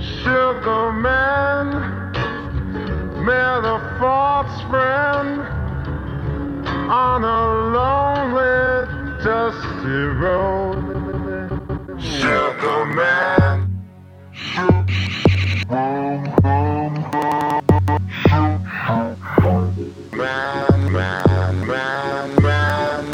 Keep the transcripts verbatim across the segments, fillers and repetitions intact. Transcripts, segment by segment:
Sugar man, may the false friend on a lonely, dusty road. Sugar man, man, man, man, man.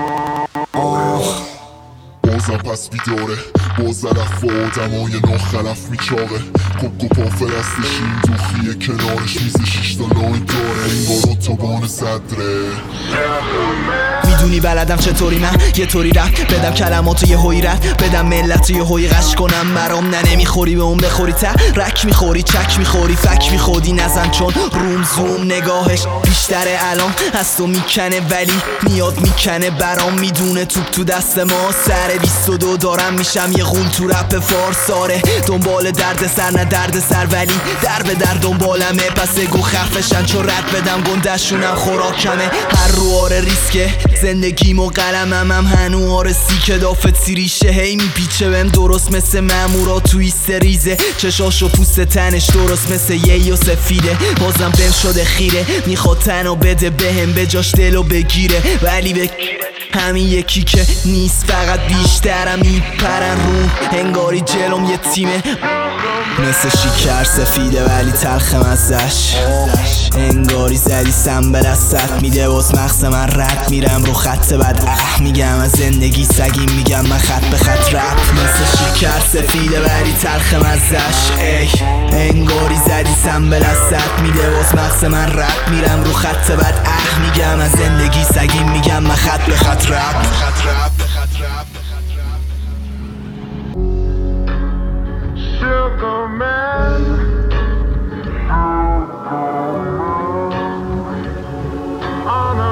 بازم پس بیداره، باز رفت با آدمای ناخلف میچاره. کپ کپا فرستشین دوخیه کنارش میز شیشتا لای داره. انگار اتوبان صدره. میدونی بلدم چطوری من یه طوری رفت بدم کلماتو یه هوی رد بدم ملت یه هوی قش کنم مرام نه نمیخوری به اون بخوری ته رک میخوری چک میخوری فک میخودی نزن چون روم زوم نگاهش بیشتره الان از تو میکنه ولی میاد میکنه برام میدونه توپ تو دست ما سر بیست و دو دارم میشم یه غول تو رپ فارساره دنبال درد سر نه درد سر ولی در به در دنبالمه پس گو خفشن چون رد بدم گندشونم خوراکمه هر رو آره ریسکه زندگیم و قلمم هم هنوار سیکه دافت سیریشه هی میپیچه بهم درست مثل مامورا توی سریزه چشاش و پوست تنش درست مثل یه و سفیده بازم بهم شده خیره میخواد تنو بده بهم به جاش دلو بگیره ولی به همین یکی که نیست فقط بیشترم میپرن رو انگاری جلوم یه تیمه مثل شکر سفیده ولی تلخم ازش انگاری زدی سم به دستت میده باز مغز من رد میرم رو خط بعد اه میگم از زندگی سگیم میگم من خط به خط رپ مثل شکر سفیده ولی تلخم ازش ای انگاری زدی سم به دستت میده باز مغز من رد میرم رو خط بعد اه میگم از زندگی سگیم میگم من خط به خط رپ Sugar man, on a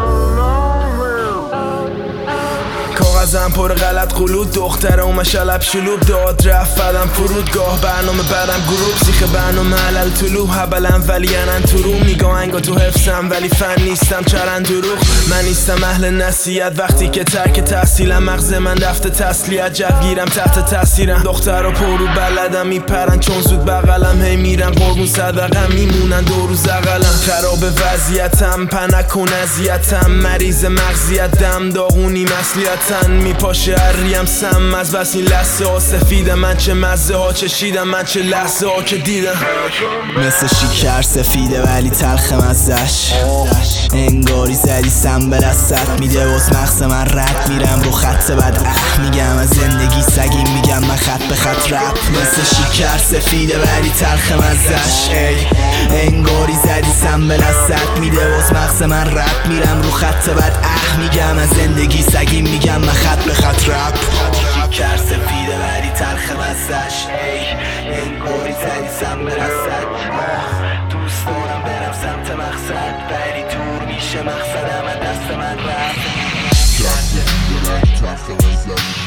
کاغذم پر غلط قلود دختره و مشلب شلوب داد رفت بدم فرودگاه برنامه برم گروپ سیخ برنامه علل طلوع هبلم ولی انن تو رو میگاه انگا تو حفظم ولی فن نیستم چرن دروغ من نیستم اهل نصیحت وقتی که ترک تحصیلم مغز من رفته تسلیت جوگیرم تحت تاثیرم دختر و پرو بلدم میپرن چون زود بغلم هی میرن قربون صدقم میمونن دو روز اقلم خراب وضعیتم پنک و نزیتم مریض مغزیت دم داغونی مسلیتن میپاشه هریم سم از بس این لحظه ها سفیدم من چه مزه ها چشیدم من چه لحظه ها که دیدم مثل شکر سفیده ولی تلخم ازش انگاری زدی سم به دستت میده باز مغز من رد میرم رو خط بعد اه میگم از زندگی سگیم میگم من خط به خط رپ مثل شکر سفیده ولی تلخم ازش ای انگاری زدی سم به دستت میده باز مغز من رد میرم رو خط بعد اه میگم از زندگی سگیم میگم من خط به خط رپ شکر سفیده ولی تلخم ازش ای انگاری زدی سم به دستت دوست دارم برم سمت مقصد ولی دور میشه مقصدم از دست من رفت شکر سفیده ولی تلخم ازش